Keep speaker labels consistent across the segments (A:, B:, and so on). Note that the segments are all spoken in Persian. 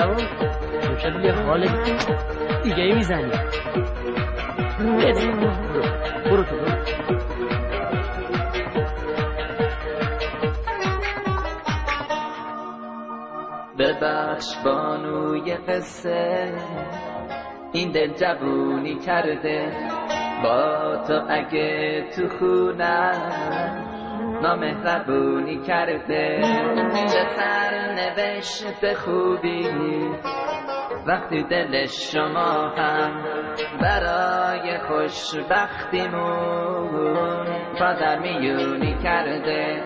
A: جوان امشب یه حال دیگه میزنی. برو تو برو.
B: ببخش بانوی قصه این دل جوونی کرده با تو اگه تو خونم نامهربونی کرده. چه سرنوشت خوبی وقتی دل شما هم برای خوشبختیمون پادر میونی کرده.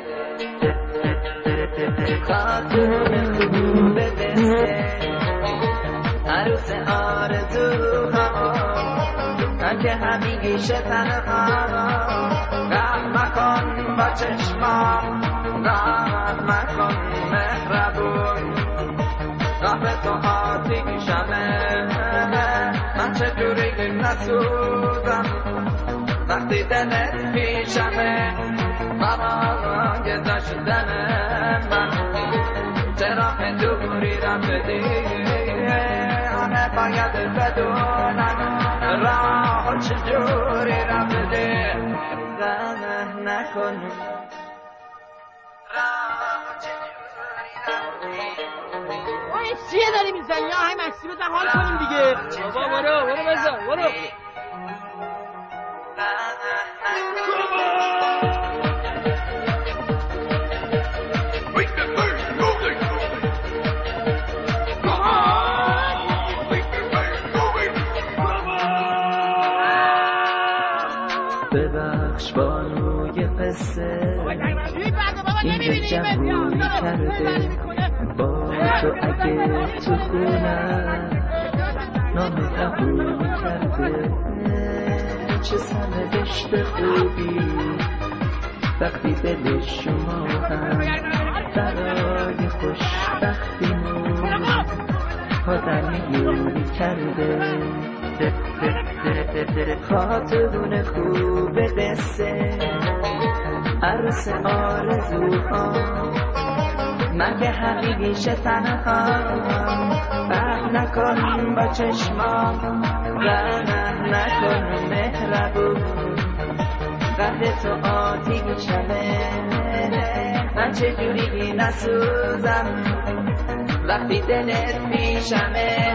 B: خاتون خوب دسته عروس آرزوها من که همیشه تنها رحم مکن با چشمام رحم مکن مهربون راه به تو آتیشمه من چجوری نسوزم وقتی دلت پیشمه ماما گذاشتن من چرا دوری رم بدی همه باید بدونن راه چجوری رم بدی غم نکن راه چجوری رم بدی.
A: اوه چیه داری میزنی؟ های مکسی بزن حال کنیم دیگه. بابا برو بزن برو.
B: ببخش بانوی قصه این دل جوونی کرده با تو اگه تو خونم نامهربونی کرده. چه سرنوشت خوبی وقتی دل شما هم برای خوشبختیمون پادر میونی کرده. خاتون خوب قصه عروس آرزوها من که همیشه تنها رحم نکن با چشمام رحم نکن مهربون قهر تو آتیشمه من چجوری نسوزم وقتی دلت پیشمه